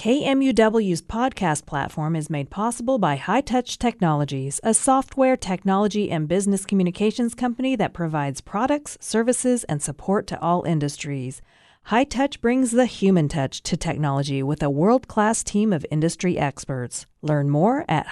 KMUW's podcast platform is made possible by High Touch Technologies, a software, technology, and business communications company that provides products, services, and support to all industries. High Touch brings the human touch to technology with a world-class team of industry experts. Learn more at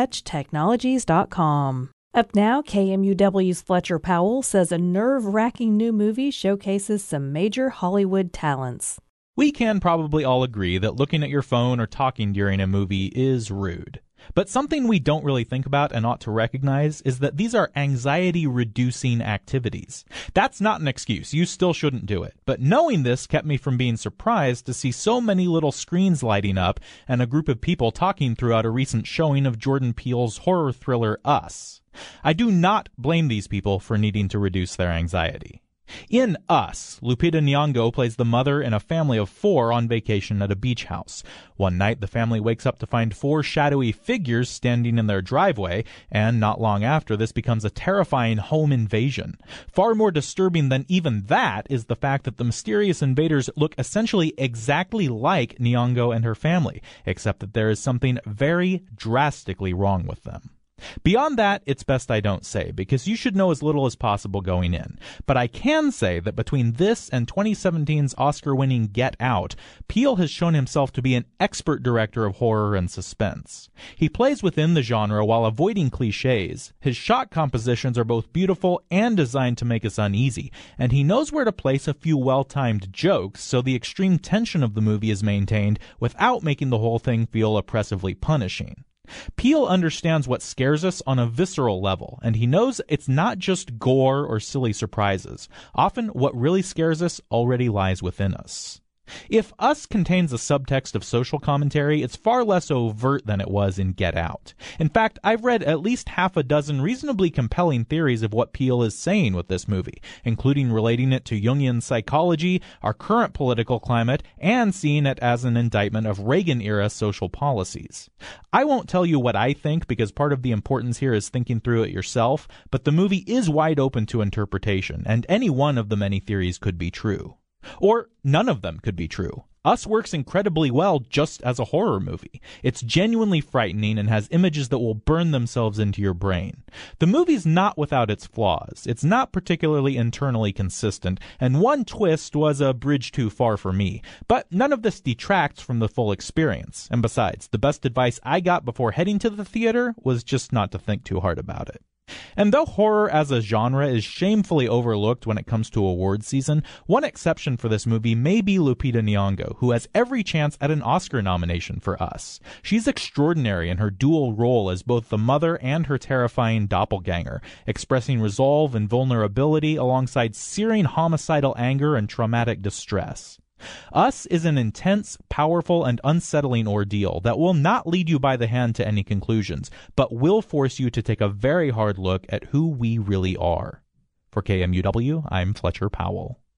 hightouchtechnologies.com. Up now, KMUW's Fletcher Powell says a nerve-wracking new movie showcases some major Hollywood talents. We can probably all agree that looking at your phone or talking during a movie is rude. But something we don't really think about and ought to recognize is that these are anxiety-reducing activities. That's not an excuse. You still shouldn't do it. But knowing this kept me from being surprised to see so many little screens lighting up and a group of people talking throughout a recent showing of Jordan Peele's horror thriller Us. I do not blame these people for needing to reduce their anxiety. In Us, Lupita Nyong'o plays the mother in a family of 4 on vacation at a beach house. One night, the family wakes up to find 4 shadowy figures standing in their driveway, and not long after, this becomes a terrifying home invasion. Far more disturbing than even that is the fact that the mysterious invaders look essentially exactly like Nyong'o and her family, except that there is something very drastically wrong with them. Beyond that, it's best I don't say, because you should know as little as possible going in. But I can say that between this and 2017's Oscar-winning Get Out, Peele has shown himself to be an expert director of horror and suspense. He plays within the genre while avoiding cliches. His shot compositions are both beautiful and designed to make us uneasy, and he knows where to place a few well-timed jokes so the extreme tension of the movie is maintained without making the whole thing feel oppressively punishing. Peele understands what scares us on a visceral level, and he knows it's not just gore or silly surprises. Often, what really scares us already lies within us. If Us contains a subtext of social commentary, it's far less overt than it was in Get Out. In fact, I've read at least half a dozen reasonably compelling theories of what Peele is saying with this movie, including relating it to Jungian psychology, our current political climate, and seeing it as an indictment of Reagan-era social policies. I won't tell you what I think, because part of the importance here is thinking through it yourself, but the movie is wide open to interpretation, and any one of the many theories could be true. Or none of them could be true. Us works incredibly well just as a horror movie. It's genuinely frightening and has images that will burn themselves into your brain. The movie's not without its flaws. It's not particularly internally consistent, and one twist was a bridge too far for me. But none of this detracts from the full experience. And besides, the best advice I got before heading to the theater was just not to think too hard about it. And though horror as a genre is shamefully overlooked when it comes to awards season, one exception for this movie may be Lupita Nyong'o, who has every chance at an Oscar nomination for Us. She's extraordinary in her dual role as both the mother and her terrifying doppelganger, expressing resolve and vulnerability alongside searing homicidal anger and traumatic distress. Us is an intense, powerful, and unsettling ordeal that will not lead you by the hand to any conclusions, but will force you to take a very hard look at who we really are. For KMUW, I'm Fletcher Powell.